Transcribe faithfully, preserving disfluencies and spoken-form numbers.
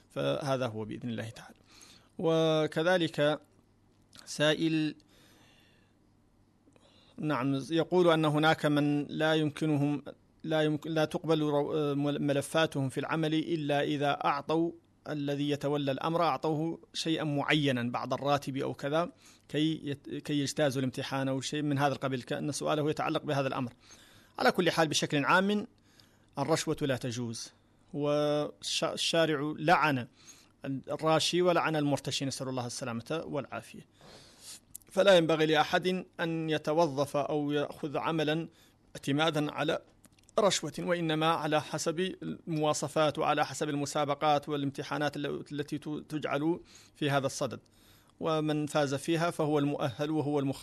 فهذا هو بإذن الله تعالى. وكذلك سائل نعم يقول أن هناك من لا يمكنهم لا يمكن لا تقبل ملفاتهم في العمل إلا إذا أعطوا الذي يتولى الأمر أعطوه شيئا معينا بعض الراتب أو كذا كي كي يجتازوا الامتحان أو شيء من هذا القبيل، كأن سؤاله يتعلق بهذا الأمر. على كل حال بشكل عام الرشوة لا تجوز، والشارع لعن الراشي ولعن المرتشي، نسأل الله السلامة والعافية. فلا ينبغي لأحد أن يتوظف أو يأخذ عملا اعتمادا على رشوة، وإنما على حسب المواصفات وعلى حسب المسابقات والامتحانات التي تجعل في هذا الصدد، ومن فاز فيها فهو المؤهل وهو المخ